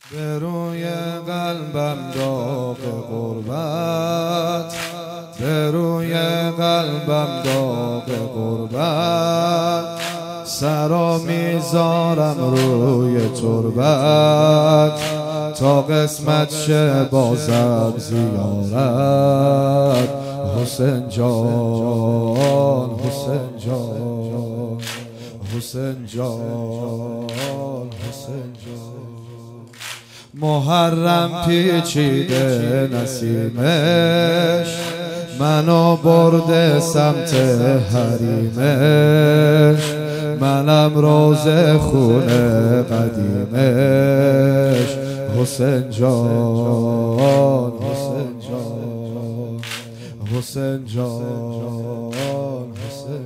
به روی قلبم داغ غربت، به روی قلبم داغ غربت، سرا میذارم روی تربت، تا قسمت شه بازم زیارت. حسین جان، حسین جان، حسین جان، حسین جان. محرم پیچیده نسیمش، منو برده سمت حریمش، منم روز خونه قدیمش. حسین جان، حسین جان، حسین جان، حسین.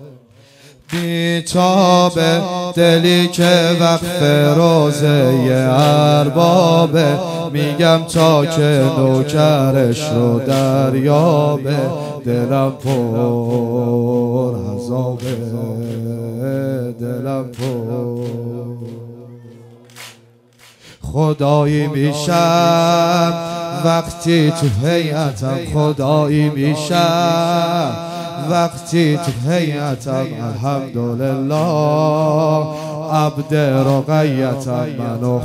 بیتاب دلی که وقف روزه اربابه، میگم تا که نوکرش رو دریابه، دلم پر عذابه، دلم پر. خدایی میشم وقتی تو هیئتم، خدایی میشم وقتی تو هیئتم. الحمدلله عبد رقیتم، منو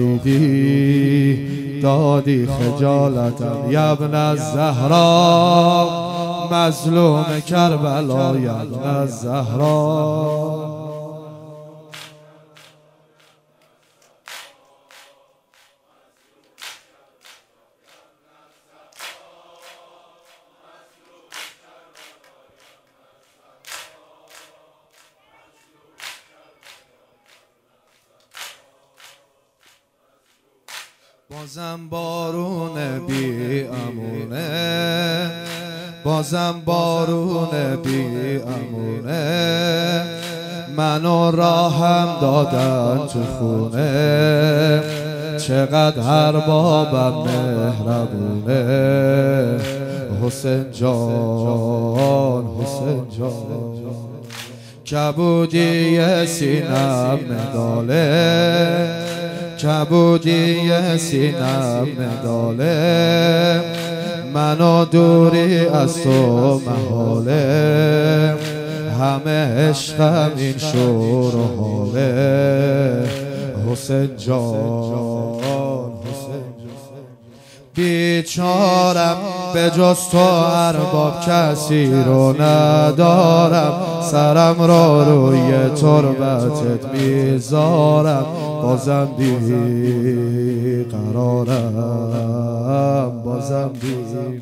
خریدی دادی خجالتم. یا ابن الزهرا مظلوم کربلا، یا ابن الزهرا. بازم بارون بی امونه، بازم بارون بی امونه، منو راهم دادن تو خونه. چقدر هر بابم مهربونه. حسین جان، حسین جان. کبودی سینم نداله، کبودی سینم نداله، منو دوری از تو محاله. همه عشقم این شور و حاله. حسین جان، حسین جان. بیچارم به جز تو ارباب کسی رو ندارم، سرم را روی تربتت میذارم. بازم بی قرارم، بازم بی.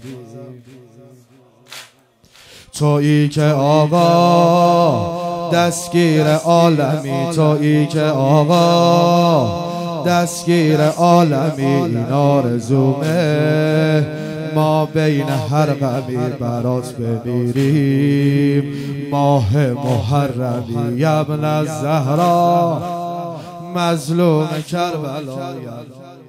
تویی که آقا دستگیر عالمی، تویی که آقا دستگیر عالمی. این آرزومه ما بین هر غمی برات بمیریم. ماه محرمی، یا ابن الزهرا مظلوم کربلا.